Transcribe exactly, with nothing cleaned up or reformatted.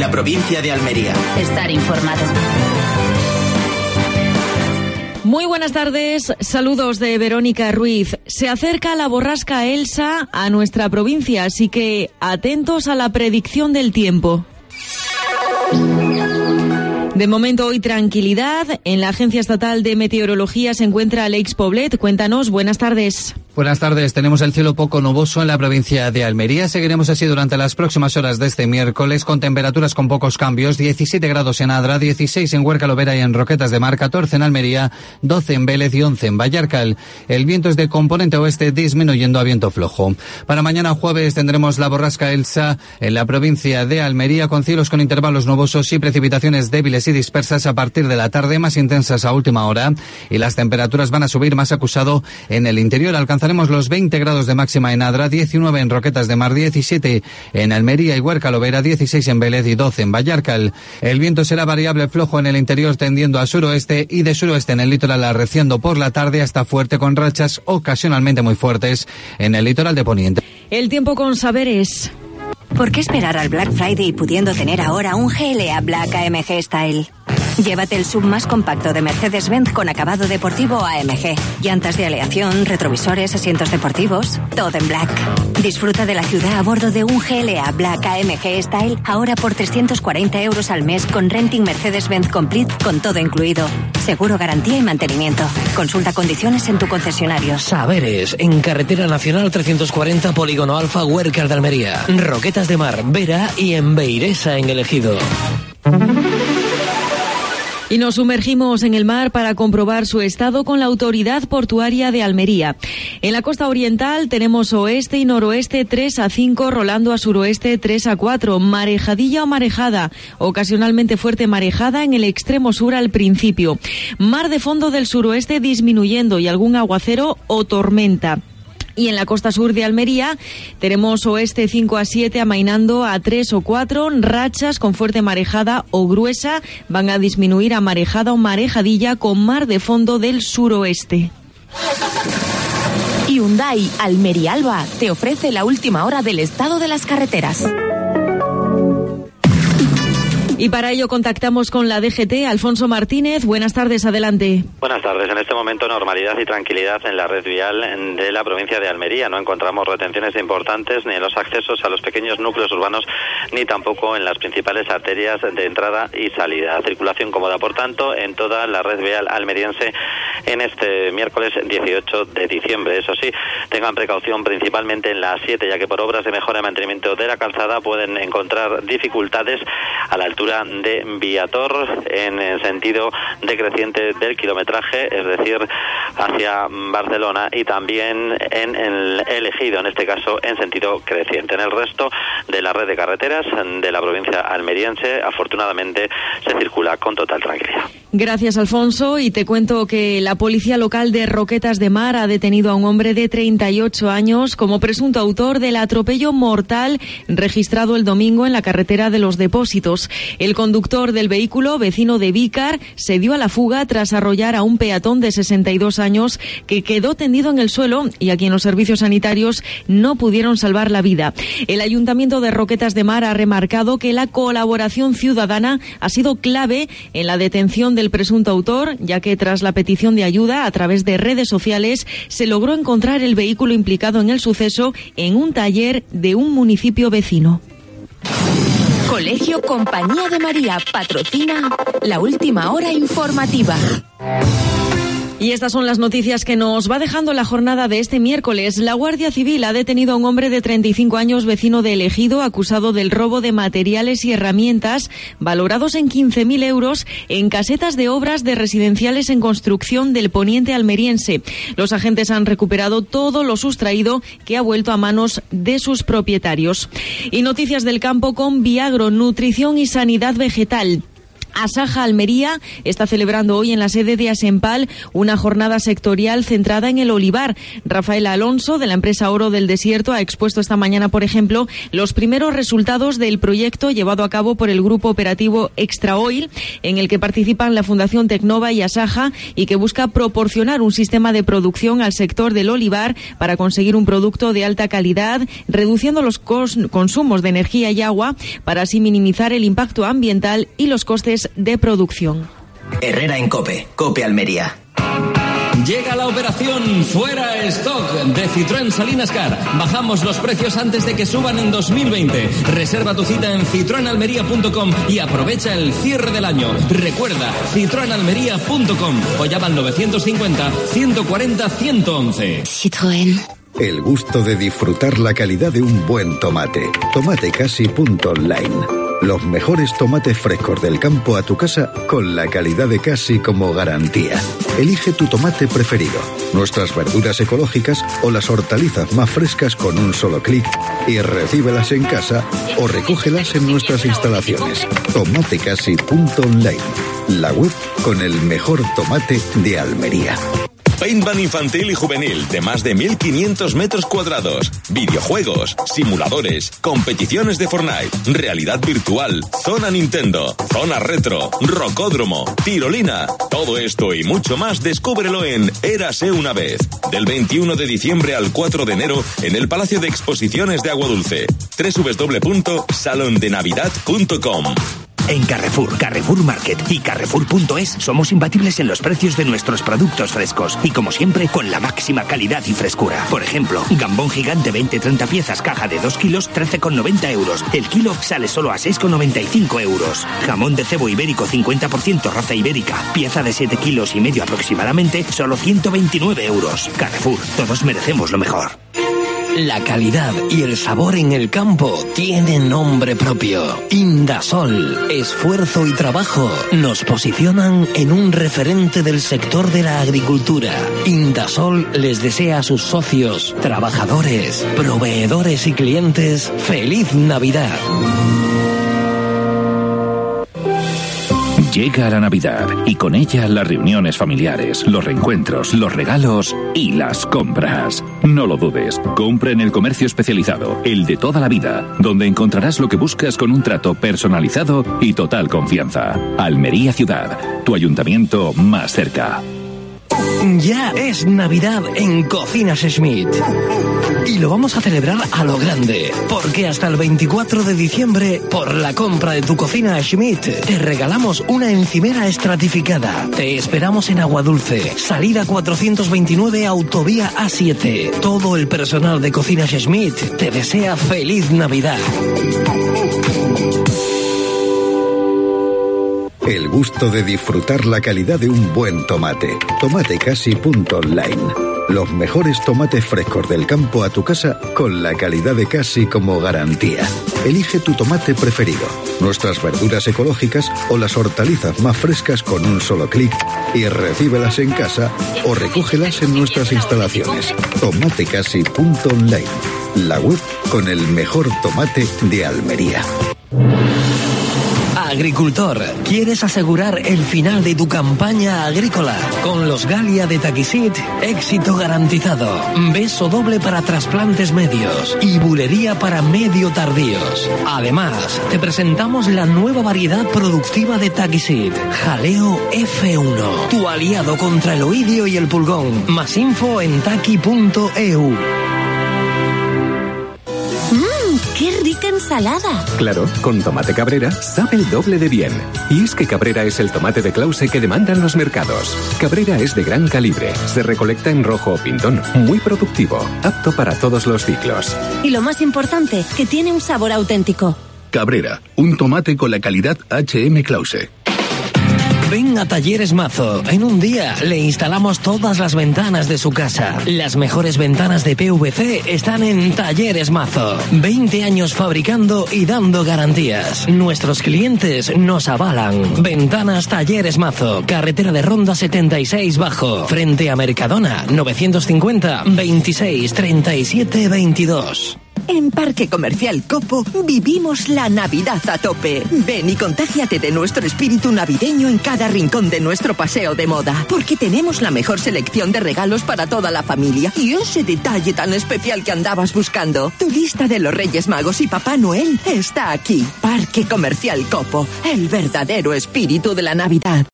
la provincia de Almería. Estar informado. Muy buenas tardes, saludos de Verónica Ruiz. Se acerca la borrasca Elsa a nuestra provincia, así que atentos a la predicción del tiempo. De momento hoy tranquilidad. En la Agencia Estatal de Meteorología se encuentra Aleix Poblet. Cuéntanos, buenas tardes. Buenas tardes. Tenemos el cielo poco nuboso en la provincia de Almería. Seguiremos así durante las próximas horas de este miércoles con temperaturas con pocos cambios. diecisiete grados en Adra, dieciséis en Huerca Lovera y en Roquetas de Mar, catorce en Almería, doce en Vélez y once en Vallarcal. El viento es de componente oeste disminuyendo a viento flojo. Para mañana jueves tendremos la borrasca Elsa en la provincia de Almería con cielos con intervalos nubosos y precipitaciones débiles y dispersas a partir de la tarde, más intensas a última hora, y las temperaturas van a subir más acusado en el interior. Alcanzaremos los veinte grados de máxima en Adra, diecinueve en Roquetas de Mar, diecisiete en Almería y Huerca Lovera, dieciséis en Vélez y doce en Vallarcal. El viento será variable flojo en el interior tendiendo a suroeste y de suroeste en el litoral arreciando por la tarde hasta fuerte con rachas ocasionalmente muy fuertes en el litoral de Poniente. El tiempo con Saberes. ¿Por qué esperar al Black Friday pudiendo tener ahora un G L A Black A M G Style? Llévate el sub más compacto de Mercedes-Benz con acabado deportivo A M G. Llantas de aleación, retrovisores, asientos deportivos, todo en black. Disfruta de la ciudad a bordo de un G L A Black A M G Style ahora por trescientos cuarenta euros al mes con renting Mercedes-Benz Complete con todo incluido. Seguro, garantía y mantenimiento. Consulta condiciones en tu concesionario. Saberes, en Carretera Nacional trescientos cuarenta, Polígono Alfa, Huerca de Almería. Roquetas de Mar, Vera y en Beiresa en el Ejido. Y nos sumergimos en el mar para comprobar su estado con la Autoridad Portuaria de Almería. En la costa oriental tenemos oeste y noroeste tres a cinco, rolando a suroeste tres a cuatro, marejadilla o marejada, ocasionalmente fuerte marejada en el extremo sur al principio. Mar de fondo del suroeste disminuyendo y algún aguacero o tormenta. Y en la costa sur de Almería tenemos oeste cinco a siete amainando a tres o cuatro, rachas con fuerte marejada o gruesa van a disminuir a marejada o marejadilla con mar de fondo del suroeste. Hyundai Almería Alba te ofrece la última hora del estado de las carreteras. Y para ello contactamos con la D G T. Alfonso Martínez, buenas tardes, adelante. Buenas tardes. En este momento normalidad y tranquilidad en la red vial de la provincia de Almería. No encontramos retenciones importantes ni en los accesos a los pequeños núcleos urbanos ni tampoco en las principales arterias de entrada y salida. Circulación cómoda, por tanto, en toda la red vial almeriense en este miércoles dieciocho de diciembre. Eso sí, tengan precaución principalmente en la A siete, ya que por obras de mejora y mantenimiento de la calzada pueden encontrar dificultades a la altura de Viator en el sentido decreciente del kilometraje, es decir, hacia Barcelona, y también en el Ejido, en este caso en sentido creciente. En el resto de la red de carreteras de la provincia almeriense, afortunadamente, se circula con total tranquilidad. Gracias, Alfonso, y te cuento que la policía local de Roquetas de Mar ha detenido a un hombre de treinta y ocho años como presunto autor del atropello mortal registrado el domingo en la carretera de los Depósitos. El conductor del vehículo, vecino de Vícar, se dio a la fuga tras arrollar a un peatón de sesenta y dos años que quedó tendido en el suelo y a quien los servicios sanitarios no pudieron salvar la vida. El Ayuntamiento de Roquetas de Mar ha remarcado que la colaboración ciudadana ha sido clave en la detención del presunto autor, ya que tras la petición de ayuda a través de redes sociales se logró encontrar el vehículo implicado en el suceso en un taller de un municipio vecino. Colegio Compañía de María patrocina la última hora informativa. Y estas son las noticias que nos va dejando la jornada de este miércoles. La Guardia Civil ha detenido a un hombre de treinta y cinco años, vecino de El Ejido, acusado del robo de materiales y herramientas valorados en quince mil euros en casetas de obras de residenciales en construcción del poniente almeriense. Los agentes han recuperado todo lo sustraído, que ha vuelto a manos de sus propietarios. Y noticias del campo con Viagro, nutrición y sanidad vegetal. Asaja Almería está celebrando hoy en la sede de Asempal una jornada sectorial centrada en el olivar. Rafael Alonso, de la empresa Oro del Desierto, ha expuesto esta mañana, por ejemplo, los primeros resultados del proyecto llevado a cabo por el grupo operativo Extra Oil, en el que participan la Fundación Tecnova y Asaja, y que busca proporcionar un sistema de producción al sector del olivar para conseguir un producto de alta calidad, reduciendo los cos- consumos de energía y agua, para así minimizar el impacto ambiental y los costes de producción. Herrera en COPE, COPE Almería. Llega la operación Fuera Stock de Citroën Salinas Car. Bajamos los precios antes de que suban en dos mil veinte. Reserva tu cita en citroen almería punto com y aprovecha el cierre del año. Recuerda, citroen almería punto com o llama al novecientos cincuenta, ciento cuarenta, ciento once. Citroën. El gusto de disfrutar la calidad de un buen tomate. Tomatecasi.online. Los mejores tomates frescos del campo a tu casa con la calidad de Casi como garantía. Elige tu tomate preferido, nuestras verduras ecológicas o las hortalizas más frescas con un solo clic y recíbelas en casa o recógelas en nuestras instalaciones. Tomatecasi.online. La web con el mejor tomate de Almería. Paintball infantil y juvenil de más de mil quinientos metros cuadrados, videojuegos, simuladores, competiciones de Fortnite, realidad virtual, zona Nintendo, zona retro, rocódromo, tirolina. Todo esto y mucho más descúbrelo en Érase una vez, del veintiuno de diciembre al cuatro de enero en el Palacio de Exposiciones de Aguadulce. doble u doble u doble u punto salon de navidad punto com. En Carrefour, Carrefour Market y Carrefour punto es somos imbatibles en los precios de nuestros productos frescos y, como siempre, con la máxima calidad y frescura. Por ejemplo, gambón gigante veinte treinta piezas, caja de dos kilos, trece con noventa euros. El kilo sale solo a seis con noventa y cinco euros. Jamón de cebo ibérico cincuenta por ciento raza ibérica, pieza de siete kilos y medio aproximadamente, solo ciento veintinueve euros. Carrefour, todos merecemos lo mejor. La calidad y el sabor en el campo tienen nombre propio. Indasol, esfuerzo y trabajo nos posicionan en un referente del sector de la agricultura. Indasol les desea a sus socios, trabajadores, proveedores y clientes feliz Navidad. Llega la Navidad y con ella las reuniones familiares, los reencuentros, los regalos y las compras. No lo dudes, compra en el comercio especializado, el de toda la vida, donde encontrarás lo que buscas con un trato personalizado y total confianza. Almería Ciudad, tu ayuntamiento más cerca. Ya es Navidad en Cocinas Schmidt. Y lo vamos a celebrar a lo grande, porque hasta el veinticuatro de diciembre, por la compra de tu cocina Schmidt, te regalamos una encimera estratificada. Te esperamos en Aguadulce, salida cuatrocientos veintinueve, autovía A siete. Todo el personal de Cocinas Schmidt te desea feliz Navidad. El gusto de disfrutar la calidad de un buen tomate. Tomatecasi.online. Los mejores tomates frescos del campo a tu casa con la calidad de Casi como garantía. Elige tu tomate preferido, nuestras verduras ecológicas o las hortalizas más frescas con un solo clic y recíbelas en casa o recógelas en nuestras instalaciones. Tomatecasi.online. La web con el mejor tomate de Almería. Agricultor, ¿quieres asegurar el final de tu campaña agrícola? Con los Galia de Taquisit, éxito garantizado. Beso doble para trasplantes medios y bulería para medio tardíos. Además, te presentamos la nueva variedad productiva de Taquisit, Jaleo F uno, tu aliado contra el oidio y el pulgón. Más info en taqui punto e u. ¡Qué rica ensalada! Claro, con tomate Cabrera sabe el doble de bien. Y es que Cabrera es el tomate de Clause que demandan los mercados. Cabrera es de gran calibre, se recolecta en rojo o pintón, muy productivo, apto para todos los ciclos. Y lo más importante, que tiene un sabor auténtico. Cabrera, un tomate con la calidad H M Clause. Ven a Talleres Mazo. En un día le instalamos todas las ventanas de su casa. Las mejores ventanas de P V C están en Talleres Mazo. veinte años fabricando y dando garantías. Nuestros clientes nos avalan. Ventanas Talleres Mazo. Carretera de Ronda setenta y seis Bajo. Frente a Mercadona. novecientos cincuenta, veintiséis, treinta y siete, veintidós. En Parque Comercial Copo vivimos la Navidad a tope. Ven y contágiate de nuestro espíritu navideño en cada rincón de nuestro paseo de moda. Porque tenemos la mejor selección de regalos para toda la familia. Y ese detalle tan especial que andabas buscando. Tu lista de los Reyes Magos y Papá Noel está aquí. Parque Comercial Copo, el verdadero espíritu de la Navidad.